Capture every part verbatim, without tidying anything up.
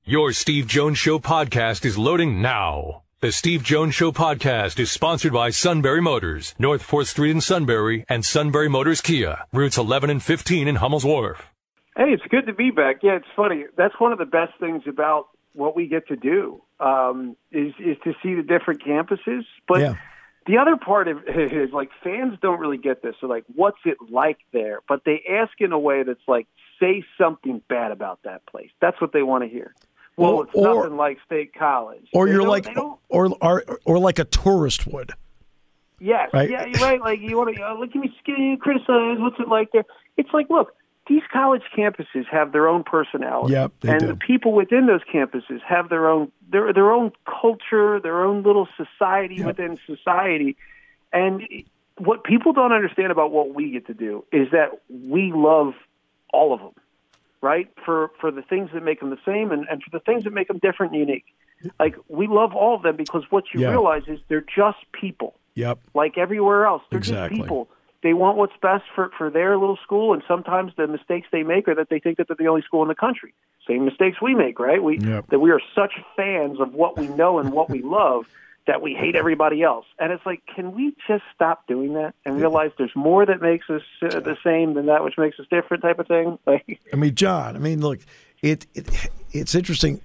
Your Steve Jones Show podcast is loading now. The Steve Jones Show podcast is sponsored by Sunbury Motors, North fourth Street in Sunbury, and Sunbury Motors Kia, routes eleven and fifteen in Hummel's Wharf. Hey, it's good to be back. Yeah, it's funny. That's one of the best things about what we get to do um, is is to see the different campuses. But yeah. The other part of it is, like, fans don't really get this. So, like, what's it like there? But they ask in a way that's like, say something bad about that place. That's what they want to hear. Well, or, it's nothing or, like State College. Or they you're like, or, or or like a tourist would. Yes, right? yeah, you're right. Like, you want to, uh, look at me, skinny, criticize, what's it like there? It's like, look, these college campuses have their own personality. Yep, they and do. The people within those campuses have their own their their own culture, their own little society yep. within society. And what people don't understand about what we get to do is that we love all of them, right? For for the things that make them the same and, and for the things that make them different and unique. Like, we love all of them because what you yep. realize is they're just people. Yep. Like everywhere else. They're exactly. just people. They want what's best for, for their little school, and sometimes the mistakes they make are that they think that they're the only school in the country. Same mistakes we make, right? We yep. That we are such fans of what we know and what we love that we hate everybody else. And it's like, can we just stop doing that and realize there's more that makes us uh, the same than that which makes us different type of thing? Like, I mean, John, I mean, look, it, it it's interesting,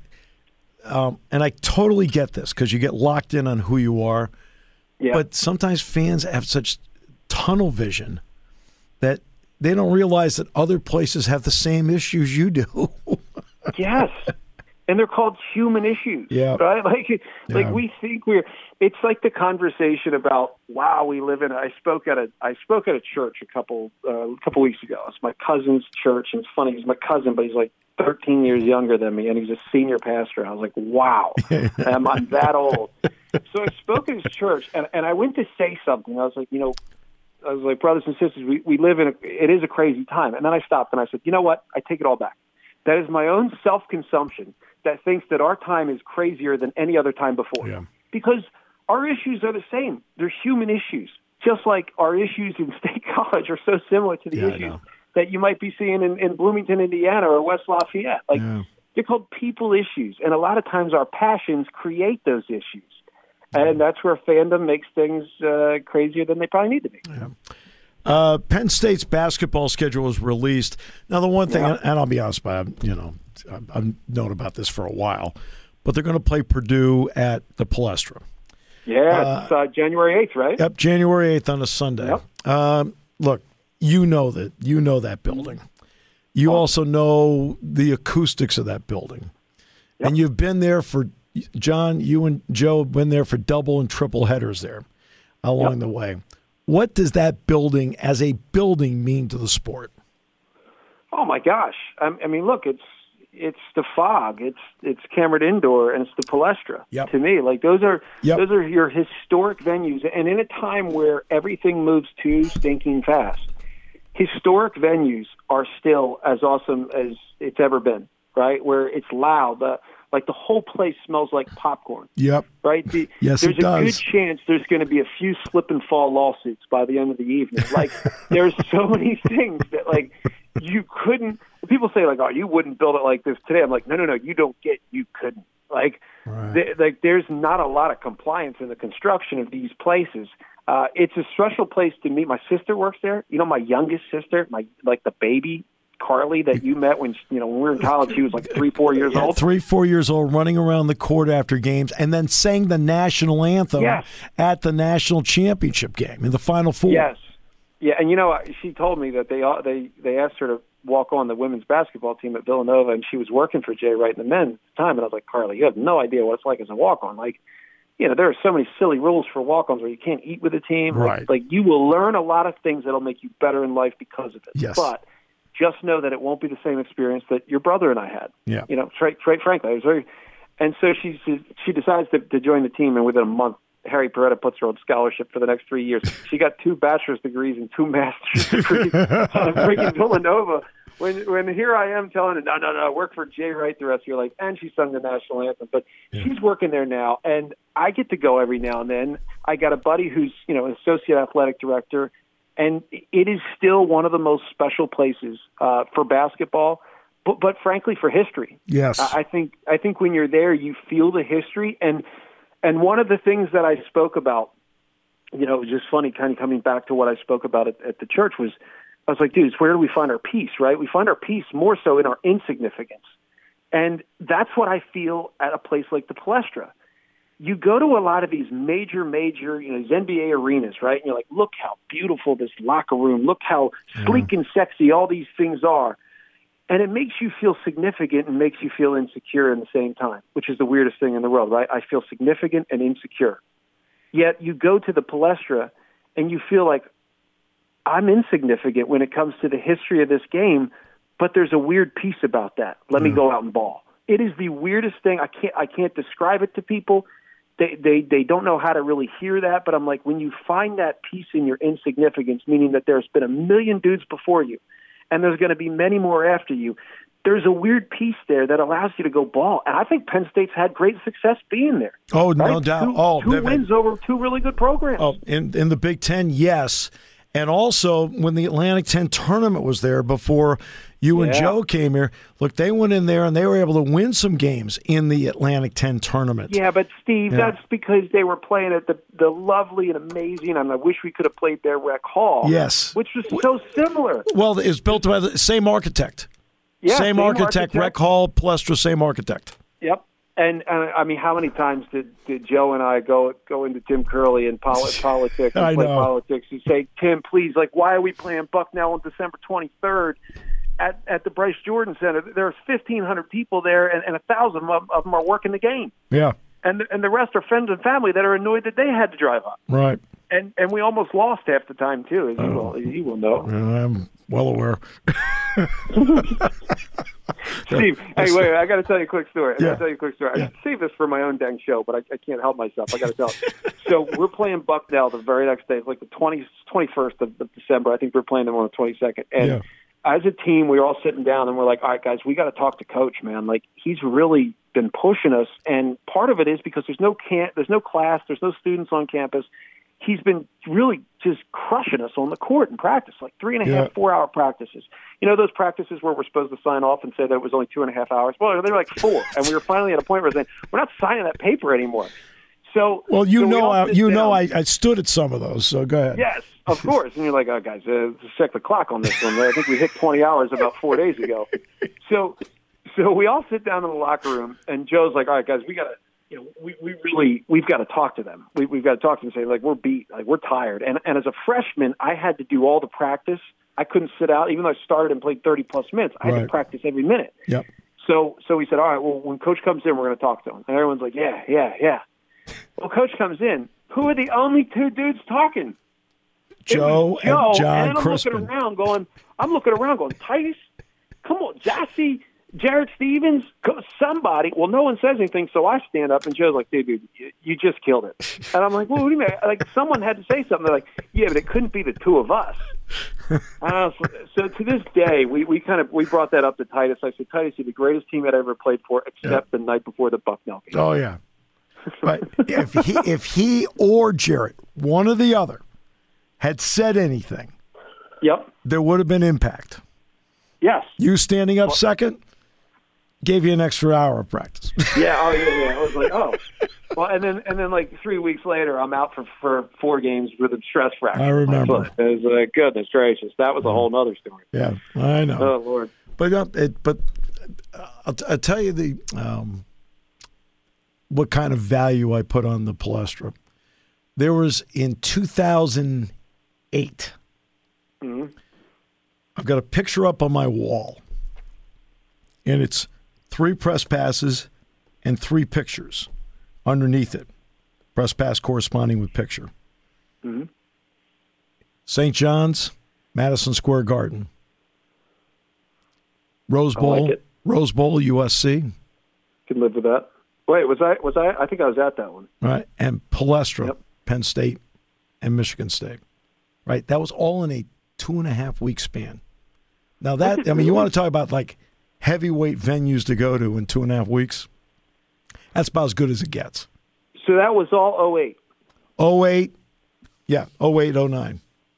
um, and I totally get this because you get locked in on who you are, yeah. but sometimes fans have such tunnel vision that they don't realize that other places have the same issues you do. Yes. And they're called human issues, yeah. right? Like, like yeah. we think we're. It's like the conversation about, wow, we live in. I spoke at a. I spoke at a church a couple uh, a couple weeks ago. It's my cousin's church, and it's funny. He's my cousin, but he's like thirteen years younger than me, and he's a senior pastor. I was like, wow, I'm, I'm that old. So I spoke at his church, and, and I went to say something. I was like, you know, I was like, brothers and sisters, we, we live in. A, it is a crazy time. And then I stopped and I said, you know what? I take it all back. That is my own self-consumption that thinks that our time is crazier than any other time before. Yeah. Because our issues are the same. They're human issues, just like our issues in State College are so similar to the yeah, issues that you might be seeing in, in Bloomington, Indiana, or West Lafayette. Like, yeah. they're called people issues, and a lot of times our passions create those issues. And that's where fandom makes things uh, crazier than they probably need to be. Yeah. Uh, Penn State's basketball schedule was released. Now, the one thing, yeah. and I'll be honest, but you know, I've known about this for a while, but they're going to play Purdue at the Palestra. Yeah, uh, it's uh, January eighth, right? Yep, January eighth on a Sunday. Yep. Um, look, you know that you know that building. You oh. also know the acoustics of that building, yep. and you've been there for. John, you and Joe have been there for double and triple headers there along yep. the way. What does that building as a building mean to the sport? Oh my gosh! I, I mean, look, it's it's the Fog, it's it's Cameron Indoor, and it's the Palestra. Yep. To me, like those are yep. those are your historic venues, and in a time where everything moves too stinking fast, historic venues are still as awesome as it's ever been. Right, where it's loud. Uh, Like the whole place smells like popcorn. Yep. Right? The, yes, there's it a does. good chance there's going to be a few slip and fall lawsuits by the end of the evening. Like, there's so many things that, like, you couldn't. People say, like, oh, you wouldn't build it like this today. I'm like, no, no, no, you don't get you couldn't. Like, right. th- like there's not a lot of compliance in the construction of these places. Uh, it's a special place to meet. My sister works there. You know, my youngest sister, my like the baby. Carly that you met when you know when we were in college, she was like three, four years yeah, old. Three, four years old, running around the court after games, and then sang the national anthem yes. at the national championship game in the Final Four. Yes, yeah, and you know she told me that they they they asked her to walk on the women's basketball team at Villanova, and she was working for Jay Wright and the men at the time. And I was like, Carly, you have no idea what it's like as a walk on. Like, you know, there are so many silly rules for walk-ons where you can't eat with a team. Right. Like, like you will learn a lot of things that'll make you better in life because of it. Yes. But just know that it won't be the same experience that your brother and I had. Yeah. You know, straight, straight frankly, I was very, and so she she decides to, to join the team, and within a month, Harry Peretta puts her on scholarship for the next three years. She got two bachelor's degrees and two master's degrees on freaking Villanova. When when here I am telling her, no, no, no, work for Jay Wright the rest of your life, and she sung the national anthem. But yeah. she's working there now, and I get to go every now and then. I got a buddy who's, you know, an associate athletic director, and it is still one of the most special places uh, for basketball. but, but frankly, for history. Yes. I, I think I think when you're there, you feel the history. And and one of the things that I spoke about, you know, it was just funny, kind of coming back to what I spoke about at, at the church was, I was like, dude, it's where do we find our peace, right? We find our peace more so in our insignificance. And that's what I feel at a place like the Palestra. You go to a lot of these major, major, you know, these N B A arenas, right? And you're like, look how beautiful this locker room, look how sleek and sexy all these things are. And it makes you feel significant and makes you feel insecure in the same time, which is the weirdest thing in the world, right? I feel significant and insecure. Yet you go to the Palestra and you feel like I'm insignificant when it comes to the history of this game, but there's a weird piece about that. Let mm. me go out and ball. It is the weirdest thing. I can't I can't describe it to people. They, they they don't know how to really hear that, but I'm like, when you find that piece in your insignificance, meaning that there's been a million dudes before you, and there's going to be many more after you, there's a weird piece there that allows you to go ball. And I think Penn State's had great success being there. Oh, right? no doubt. Two, oh, two wins over two really good programs. Oh, in, in the Big Ten, yes. And also, when the Atlantic ten tournament was there before you and yeah. Joe came here, look, they went in there and they were able to win some games in the Atlantic ten tournament. Yeah, but Steve, yeah. that's because they were playing at the, the lovely and amazing, and I wish we could have played there, Rec Hall. Yes. Which was so similar. Well, it's built by the same architect. Yeah, same, same architect, architect, Rec Hall, Palestra, same architect. Yep. And, uh, I mean, how many times did, did Joe and I go go into Tim Curley and poli- politics and I play know. politics and say, Tim, please, like, why are we playing Bucknell on December twenty-third at, at the Bryce Jordan Center? There's fifteen hundred people there, and, and one thousand of, of them are working the game. Yeah. And, and the rest are friends and family that are annoyed that they had to drive up. Right. And and we almost lost half the time, too, as you, will, as you will know. I'm well aware. Steve, hey, wait, I got to tell you a quick story. I yeah. got to tell you a quick story. Yeah. I should save this for my own dang show, but I, I can't help myself. I got to tell it. So we're playing Bucknell the very next day. It's like the twentieth, twenty-first of, of December. I think we're playing them on the twenty-second. And yeah. as a team, we were all sitting down, and we're like, all right, guys, we got to talk to Coach, man. Like, he's really been pushing us, and part of it is because there's no camp, there's no class, there's no students on campus. He's been really just crushing us on the court in practice, like three and a half, yeah. four-hour practices. You know those practices where we're supposed to sign off and say that it was only two and a half hours? Well, they were like four, and we were finally at a point where we're saying, we're not signing that paper anymore. So, well, you so we know, I, you down. know, I, I stood at some of those, so go ahead. Yes, of course. And you're like, oh, guys, uh, let's check the clock on this one. I think we hit twenty hours about four days ago. So, so we all sit down in the locker room, and Joe's like, all right, guys, we got to. You know, we, we really, we've got to talk to them. We, we've got to talk to them and say, like, we're beat, like, we're tired. And, and as a freshman, I had to do all the practice. I couldn't sit out, even though I started and played thirty plus minutes. I had right. to practice every minute. Yep. So, so we said, all right, well, when Coach comes in, we're going to talk to him. And everyone's like, yeah, yeah, yeah. Well, Coach comes in. Who are the only two dudes talking? Joe, Joe and John and I'm Crispin. looking around, going, I'm looking around, going, Titus, come on, Jassy. Jared Stevens, somebody. Well, no one says anything, so I stand up, and Joe's like, dude, dude you, you just killed it. And I'm like, well, what do you mean? Like, someone had to say something. They're like, yeah, but it couldn't be the two of us. Uh, so, so to this day, we, we kind of we brought that up to Titus. I said, Titus, you're the greatest team I'd ever played for, except yeah. the night before the Bucknell game. Oh, yeah. But if he, if he or Jarrett, one or the other, had said anything, yep, there would have been impact. Yes. You standing up well, second gave you an extra hour of practice. Yeah, oh yeah, yeah. I was like, oh. Well, and then and then like three weeks later, I'm out for, for four games with a stress fracture. I remember. It was like, goodness gracious, that was a whole other story. Yeah, I know. Oh Lord. But uh, it, but I'll, I'll tell you the um, what kind of value I put on the Palestra. There was in two thousand eight. Mm-hmm. I've got a picture up on my wall, and it's three press passes and three pictures underneath it. Press pass corresponding with picture. Mm-hmm. Saint John's, Madison Square Garden. Rose Bowl, like Rose Bowl, U S C. Can live with that. Wait, was I? Was I? I think I was at that one. Right, and Palestra, yep. Penn State, and Michigan State. Right, that was all in a two and a half week span. Now that I mean, you want to talk about like heavyweight venues to go to in two and a half weeks? That's about as good as it gets. So that was all oh eight. oh eight, yeah, oh eight, oh nine.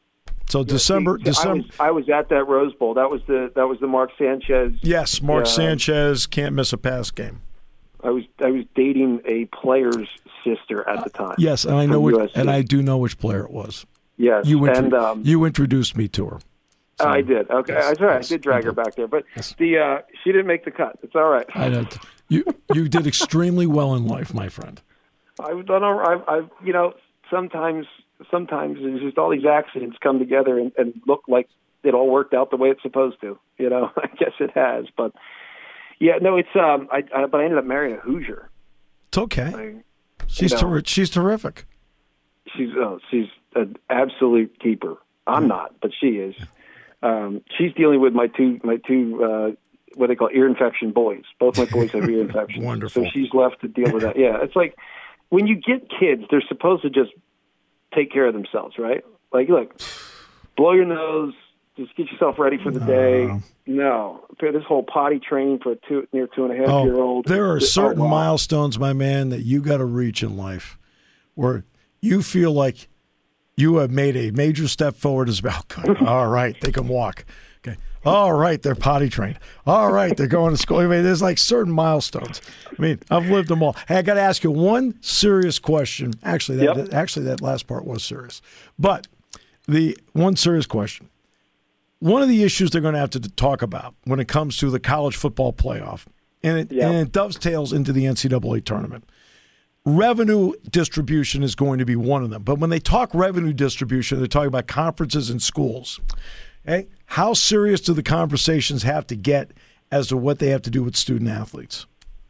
So yeah, December, see, December. I was, I was at that Rose Bowl. That was the that was the Mark Sanchez. Yes, Mark uh, Sanchez can't miss a pass game. I was I was dating a player's sister at the time. Uh, yes, and I know which, U S C. and I do know which player it was. Yes, you intro- and um, you introduced me to her. So, I did. Okay, yes, that's right. yes, I did drag I her did. back there, but Yes. the uh, she didn't make the cut. It's all right. I know. You you did extremely well in life, my friend. I've done all right. I've, I've you know sometimes sometimes it's just all these accidents come together and, and look like it all worked out the way it's supposed to. You know, I guess it has, but yeah, no, it's um. I, I but I ended up marrying a Hoosier. It's okay. I, She's you know, ter- she's terrific. She's oh, she's an absolute keeper. I'm not, but she is. Um, she's dealing with my two my two uh, what they call ear infection boys. Both my boys have ear infections. Wonderful. So she's left to deal with that. Yeah, it's like when you get kids, they're supposed to just take care of themselves, right? Like, look, blow your nose, just get yourself ready for the day. No, this whole potty training for a two near two and a half Oh, year old. there are certain oh, wow. milestones, my man, that you got to reach in life where you feel like you have made a major step forward as well. All right, they can walk. Okay. All right, they're potty trained. All right, they're going to school. I mean, there's like certain milestones. I mean, I've lived them all. Hey, I got to ask you one serious question. Actually, that Yep. actually that last part was serious. But the one serious question. One of the issues they're going to have to talk about when it comes to the college football playoff, and it, Yep. and it dovetails into the N C double A tournament. Revenue distribution is going to be one of them. But when they talk revenue distribution, they're talking about conferences and schools. Okay? How serious do the conversations have to get as to what they have to do with student athletes?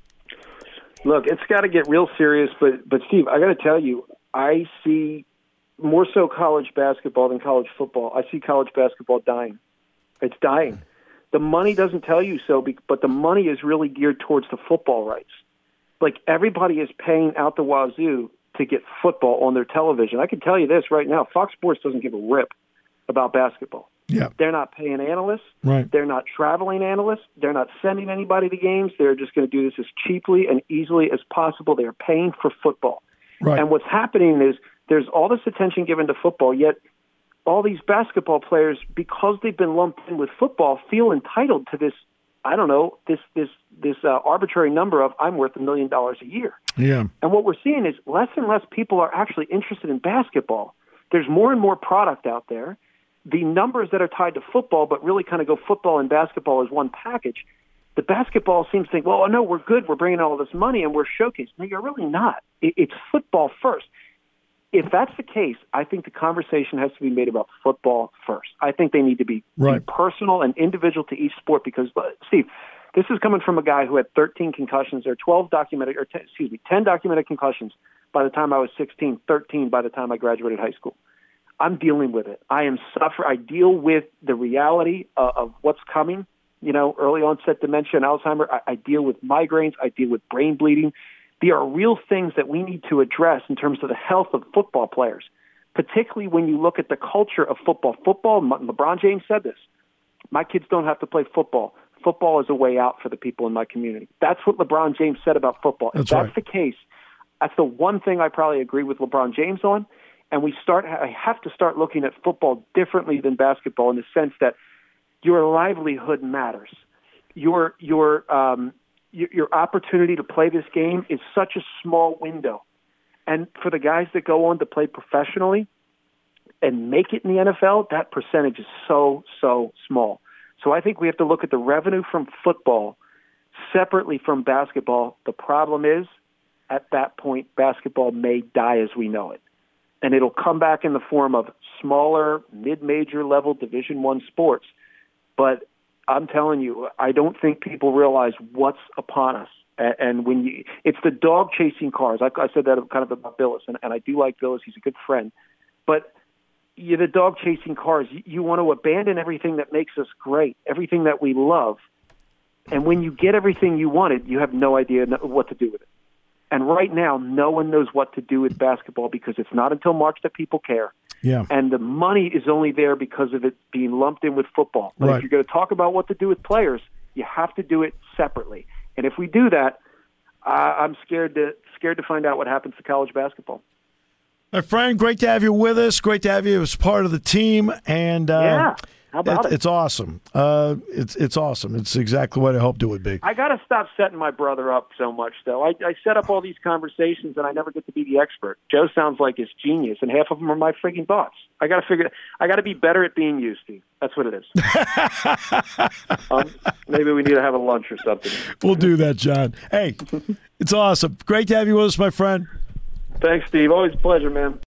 Look, it's got to get real serious, but but Steve, I got to tell you, I see more so college basketball than college football. I see college basketball dying. It's dying. The money doesn't tell you so, but the money is really geared towards the football rights. Like, everybody is paying out the wazoo to get football on their television. I can tell you this right now, Fox Sports doesn't give a rip about basketball. Yeah. They're not paying analysts. Right. They're not traveling analysts. They're not sending anybody to games. They're just going to do this as cheaply and easily as possible. They are paying for football. Right. And what's happening is there's all this attention given to football, yet all these basketball players, because they've been lumped in with football, feel entitled to this, I don't know, this this this uh, arbitrary number of I'm worth a million dollars a year. Yeah. And what we're seeing is less and less people are actually interested in basketball. There's more and more product out there. The numbers that are tied to football, but really kind of go football and basketball as one package, the basketball seems to think, well, no, we're good. We're bringing all this money and we're showcasing. No, you're really not. It, it's football first. If that's the case, I think the conversation has to be made about football first. I think they need to be, Right. be personal and individual to each sport because, Steve, this is coming from a guy who had thirteen concussions or twelve documented, or ten, excuse me, ten documented concussions by the time I was sixteen, thirteen by the time I graduated high school. I'm dealing with it. I am suffer. I deal with the reality of, of what's coming. You know, early onset dementia and Alzheimer. I, I deal with migraines. I deal with brain bleeding. There are real things that we need to address in terms of the health of football players, particularly when you look at the culture of football. Football, LeBron James said this, my kids don't have to play football. Football is a way out for the people in my community. That's what LeBron James said about football. If That's that's right. the case, that's the one thing I probably agree with LeBron James on. And we start. I have to start looking at football differently than basketball in the sense that your livelihood matters. Your your um, your, your opportunity to play this game is such a small window, and for the guys that go on to play professionally and make it in the N F L, that percentage is so so small. So I think we have to look at the revenue from football separately from basketball. The problem is, at that point, basketball may die as we know it. And it'll come back in the form of smaller, mid-major level Division One sports. But I'm telling you, I don't think people realize what's upon us. And when you, it's the dog chasing cars. I, I said that kind of about Billis, and, and I do like Billis. He's a good friend. But you're the dog chasing cars. You, you want to abandon everything that makes us great, everything that we love. And when you get everything you wanted, you have no idea what to do with it. And right now, no one knows what to do with basketball because it's not until March that people care. Yeah. And the money is only there because of it being lumped in with football. But Right. if you're going to talk about what to do with players, you have to do it separately. And if we do that, uh, I'm scared to scared to find out what happens to college basketball. My friend, great to have you with us. Great to have you as part of the team. And uh, yeah, how about it, it? It's awesome. Uh, it's it's awesome. It's exactly what I hoped it would be. I got to stop setting my brother up so much, though. I, I set up all these conversations, and I never get to be the expert. Joe sounds like his genius, and half of them are my freaking thoughts. I got to figure. I got to be better at being you, Steve. That's what it is. um, maybe we need to have a lunch or something. We'll do that, John. Hey, it's awesome. Great to have you with us, my friend. Thanks, Steve. Always a pleasure, man.